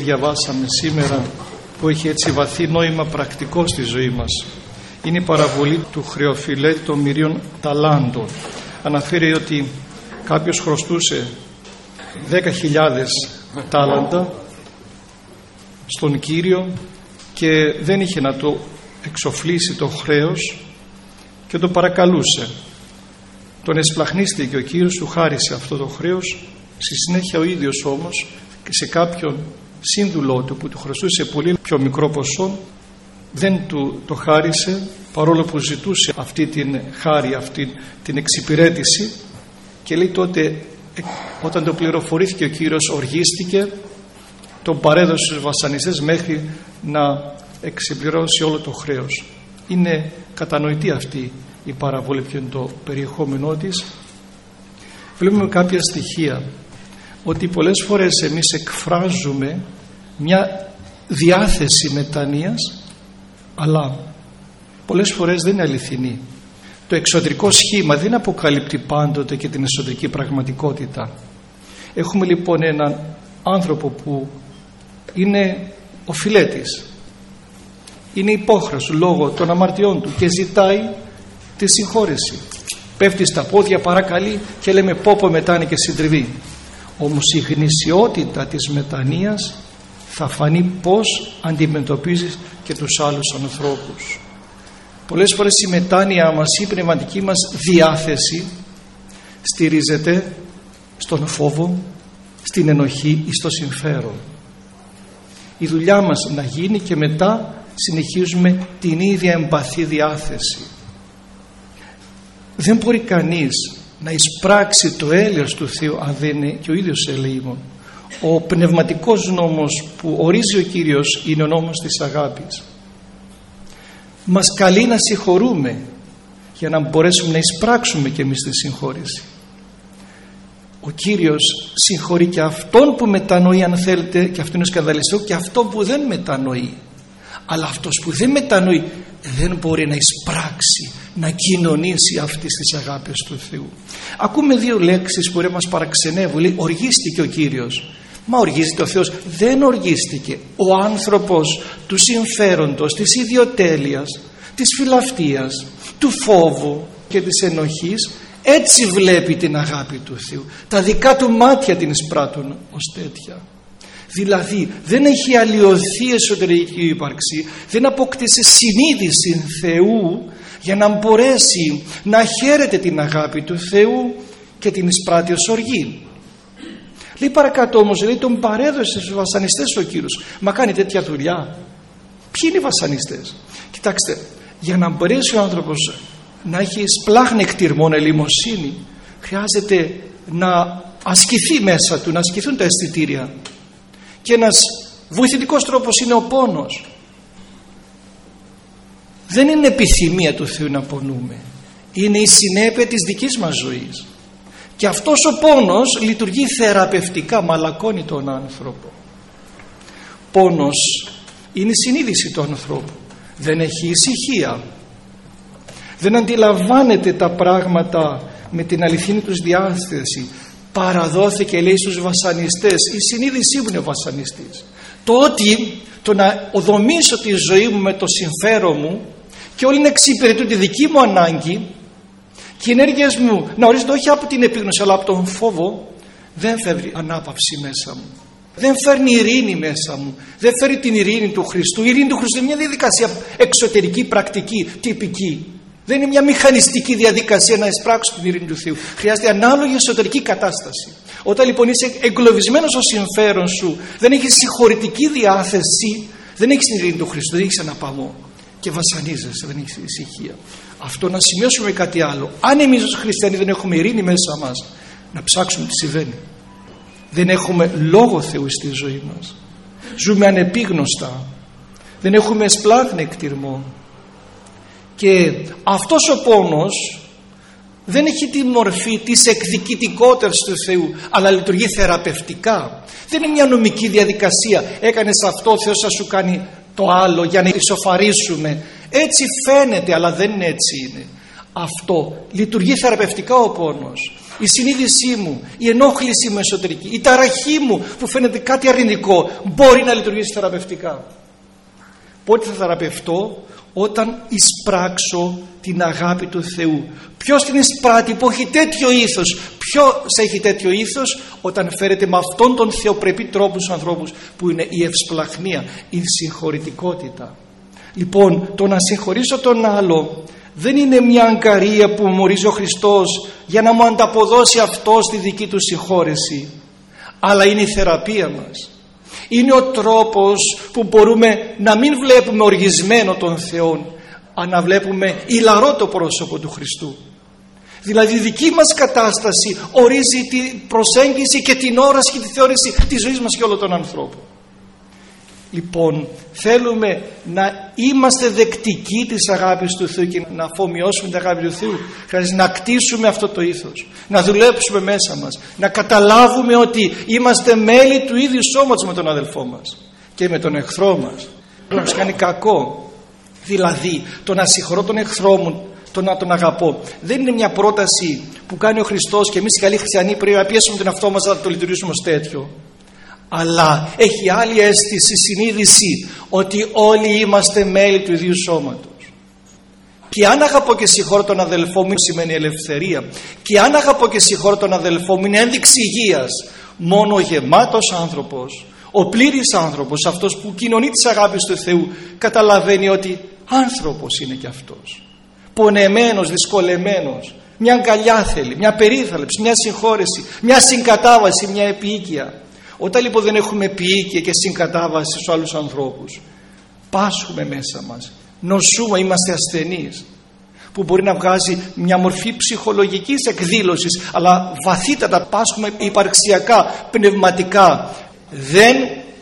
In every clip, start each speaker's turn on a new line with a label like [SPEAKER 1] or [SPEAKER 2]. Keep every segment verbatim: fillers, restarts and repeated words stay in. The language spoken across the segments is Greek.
[SPEAKER 1] διαβάσαμε σήμερα, που έχει έτσι βαθύ νόημα πρακτικό στη ζωή μας, είναι η παραβολή του χρεοφυλέτη των μυρίων ταλάντων. Αναφέρει ότι κάποιος χρωστούσε δέκα χιλιάδες τάλαντα στον Κύριο και δεν είχε να το εξοφλήσει το χρέος και το παρακαλούσε. Τον εσπλαχνίστηκε ο Κύριος, του χάρισε αυτό το χρέος. Στη συνέχεια ο ίδιος όμως και σε κάποιον σύνδουλό του που του χρωστούσε πολύ πιο μικρό ποσό δεν του το χάρισε, παρόλο που ζητούσε αυτή την χάρη, αυτή την εξυπηρέτηση, και λέει τότε όταν το πληροφορήθηκε ο Κύριος οργίστηκε, τον παρέδωσε στους βασανιστές μέχρι να εξυπηρώσει όλο το χρέος. Είναι κατανοητή αυτή η παραβολή, ποιο είναι το περιεχόμενό της. Βλέπουμε κάποια στοιχεία ότι πολλές φορές εμείς εκφράζουμε μια διάθεση μετανοίας, αλλά πολλές φορές δεν είναι αληθινή. Το εξωτερικό σχήμα δεν αποκαλύπτει πάντοτε και την εσωτερική πραγματικότητα. Έχουμε λοιπόν έναν άνθρωπο που είναι οφειλέτης, είναι υπόχρεος λόγω των αμαρτιών του και ζητάει τη συγχώρεση. Πέφτει στα πόδια, παρακαλεί και λέμε πόπο μετάνη και συντριβή. Όμως η γνησιότητα της μετανοίας θα φανεί πως αντιμετωπίζεις και τους άλλους ανθρώπους. Πολλές φορές η μετάνοια μας, η πνευματική μας διάθεση στηρίζεται στον φόβο, στην ενοχή ή στο συμφέρον. Η δουλειά μας να γίνει και μετά συνεχίζουμε την ίδια εμπαθή διάθεση. Δεν μπορεί κανείς να εισπράξει το έλεος του Θεού αν δεν είναι και ο ίδιος ελεήμων. Ο πνευματικός νόμος που ορίζει ο Κύριος είναι ο νόμος της αγάπης. Μας καλεί να συγχωρούμε για να μπορέσουμε να εισπράξουμε και εμείς τη συγχώρεση. Ο Κύριος συγχωρεί και αυτόν που μετανοεί, αν θέλετε, και αυτό είναι σκανδαλιστικό, και αυτόν που δεν μετανοεί. Αλλά αυτός που δεν μετανοεί δεν μπορεί να εισπράξει, να κοινωνήσει αυτής της αγάπης του Θεού. Ακούμε δύο λέξεις που μπορεί να μας παραξενεύουν. Λέει οργίστηκε ο Κύριος. Μα οργίστηκε ο Θεός? Δεν οργίστηκε. Ο άνθρωπος του συμφέροντος, της ιδιοτέλειας, της φιλαυτίας, του φόβου και της ενοχής έτσι βλέπει την αγάπη του Θεού. Τα δικά του μάτια την εισπράττουν ως τέτοια. Δηλαδή δεν έχει αλλοιωθεί εσωτερική ύπαρξη, δεν απόκτησε συνείδηση Θεού για να μπορέσει να χαίρεται την αγάπη του Θεού και την εισπράττει ως οργή. Λέει παρακάτω όμως, λέει τον παρέδωσε στους βασανιστές ο Κύριος. Μα κάνει τέτοια δουλειά? Ποιοι είναι οι βασανιστές? Κοιτάξτε, για να μπορέσει ο άνθρωπος να έχει σπλάχνη εκτιρμόν ελεημοσύνη, χρειάζεται να ασκηθεί μέσα του, να ασκηθούν τα αισθητήρια. Και ένας βοηθητικός τρόπος είναι ο πόνος. Δεν είναι επιθυμία του Θεού να πονούμε, είναι η συνέπεια της δικής μας ζωής. Και αυτός ο πόνος λειτουργεί θεραπευτικά, μαλακώνει τον άνθρωπο. Πόνος είναι η συνείδηση του ανθρώπου. Δεν έχει ησυχία, δεν αντιλαμβάνεται τα πράγματα με την αληθινή τους διάθεση. Παραδόθηκε, λέει, στους βασανιστές. Η συνείδησή μου είναι βασανιστής. Το ότι το να οδομήσω τη ζωή μου με το συμφέρον μου και όλοι να εξυπηρετούν τη δική μου ανάγκη και οι ενέργειες μου να ορίζονται όχι από την επίγνωση αλλά από τον φόβο, δεν φέρνει ανάπαυση μέσα μου, δεν φέρνει ειρήνη μέσα μου, δεν φέρνει την ειρήνη του Χριστού. Η ειρήνη του Χριστού είναι μια διαδικασία εξωτερική, πρακτική, τυπική. Δεν είναι μια μηχανιστική διαδικασία να εισπράξω την ειρήνη του Θεού. Χρειάζεται ανάλογη εσωτερική κατάσταση. Όταν λοιπόν είσαι εγκλωβισμένος στο συμφέρον σου, δεν έχεις συγχωρητική διάθεση, δεν έχεις την ειρήνη του Χριστού, δεν έχεις αναπαμό και βασανίζεσαι, δεν έχεις ησυχία. Αυτό να σημειώσουμε κάτι άλλο. Αν εμείς ως χριστιανοί δεν έχουμε ειρήνη μέσα μας, να ψάξουμε τι συμβαίνει. Δεν έχουμε λόγο Θεού στη ζωή μας. Ζούμε ανεπίγνωστα. Δεν έχουμε εσπλάχνη εκτιρμό. Και αυτός ο πόνος δεν έχει τη μορφή της εκδικητικότητας του Θεού, αλλά λειτουργεί θεραπευτικά. Δεν είναι μια νομική διαδικασία. Έκανες αυτό, ο Θεός θα σου κάνει το άλλο για να ισοφαρίσουμε. Έτσι φαίνεται, αλλά δεν είναι έτσι είναι. Αυτό λειτουργεί θεραπευτικά ο πόνος. Η συνείδησή μου, η ενόχλησή μου εσωτερική, η ταραχή μου που φαίνεται κάτι αρνητικό μπορεί να λειτουργήσει θεραπευτικά. Πότε θα θεραπευτώ? Όταν εισπράξω την αγάπη του Θεού. Ποιος την εισπράττει που έχει τέτοιο ήθος? Ποιος έχει τέτοιο ήθος? Όταν φέρεται με αυτόν τον θεοπρεπή τρόπο στους ανθρώπους, που είναι η ευσπλαχνία, η συγχωρητικότητα. Λοιπόν, το να συγχωρήσω τον άλλο δεν είναι μια αγκαρία που μου ορίζει ο Χριστός για να μου ανταποδώσει αυτό στη δική του συγχώρεση, αλλά είναι η θεραπεία μας. Είναι ο τρόπος που μπορούμε να μην βλέπουμε οργισμένο τον Θεό, αλλά να βλέπουμε ηλαρό το πρόσωπο του Χριστού. Δηλαδή η δική μας κατάσταση ορίζει την προσέγγιση και την όραση και τη θεώρηση της ζωής μας και όλων των ανθρώπων. Λοιπόν, θέλουμε να είμαστε δεκτικοί της αγάπης του Θεού και να αφομοιώσουμε την αγάπη του Θεού. Χρειάζεται να κτίσουμε αυτό το ήθος, να δουλέψουμε μέσα μας, να καταλάβουμε ότι είμαστε μέλη του ίδιου σώματος με τον αδελφό μας και με τον εχθρό μας. Να μας κάνει κακό. Δηλαδή, το να συγχωρώ τον εχθρό μου, το να τον αγαπώ, δεν είναι μια πρόταση που κάνει ο Χριστός και εμείς οι καλοί χριστιανοί πρέπει να πιέσουμε τον εαυτό μας να το λειτουργήσουμε ως τέτοιο. Αλλά έχει άλλη αίσθηση, συνείδηση ότι όλοι είμαστε μέλη του ίδιου σώματος. Και αν αγαπώ και συγχωρώ τον αδελφό μου σημαίνει ελευθερία. Και αν αγαπώ και συγχωρώ τον αδελφό μου είναι ένδειξη υγείας. Μόνο ο γεμάτος άνθρωπος, ο πλήρης άνθρωπος, αυτός που κοινωνεί της αγάπης του Θεού, καταλαβαίνει ότι άνθρωπος είναι και αυτός. Πονεμένος, δυσκολεμένος. Μια αγκαλιά θέλει, μια περίθαλψη, μια συγχώρεση, μια συγκατάβαση, μια επίοικια. Όταν λοιπόν δεν έχουμε επίοικια και συγκατάβαση στους άλλους ανθρώπους, πάσχουμε μέσα μας, νοσούμε, είμαστε ασθενείς, που μπορεί να βγάζει μια μορφή ψυχολογικής εκδήλωσης, αλλά βαθύτατα πάσχουμε υπαρξιακά, πνευματικά. Δεν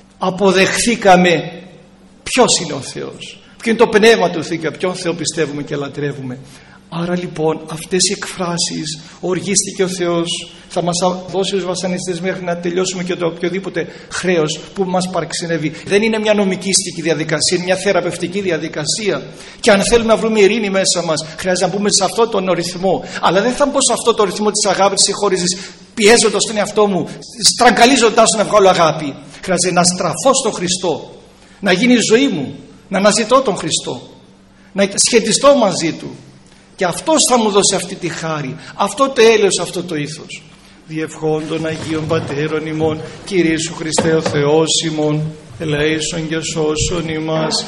[SPEAKER 1] αποδεχθήκαμε ποιος είναι ο Θεός, ποιο είναι το πνεύμα του Θεού και ποιον Θεό πιστεύουμε και λατρεύουμε. Άρα λοιπόν αυτές οι εκφράσεις, οργίστηκε ο Θεός, θα μας δώσει τους βασανιστές μέχρι να τελειώσουμε και το οποιοδήποτε χρέος που μας παραξενεύει. Δεν είναι μια νομικήστικη διαδικασία, είναι μια θεραπευτική διαδικασία. Και αν θέλουμε να βρούμε ειρήνη μέσα μας, χρειάζεται να μπούμε σε αυτόν τον ρυθμό. Αλλά δεν θα μπω σε αυτόν τον ρυθμό της αγάπης, της συγχώρεσης, πιέζοντας τον εαυτό μου, στραγγαλίζοντας να βγάλω αγάπη. Χρειάζεται να στραφώ στον Χριστό, να γίνει η ζωή μου, να αναζητώ τον Χριστό, να σχετιστώ μαζί Του. Και αυτός θα μου δώσει αυτή τη χάρη, αυτό το έλεος, αυτό το ήθος. Διευχών των Αγίων Πατέρων ημών, Κύριε Ιησού Χριστέ ο Θεός ημών, ελέησον και σώσον ημάς.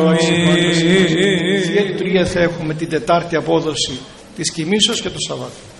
[SPEAKER 1] Θεία Λειτουργία θα έχουμε την Τετάρτη απόδοση της Κοιμήσεως και το Σαββάτο.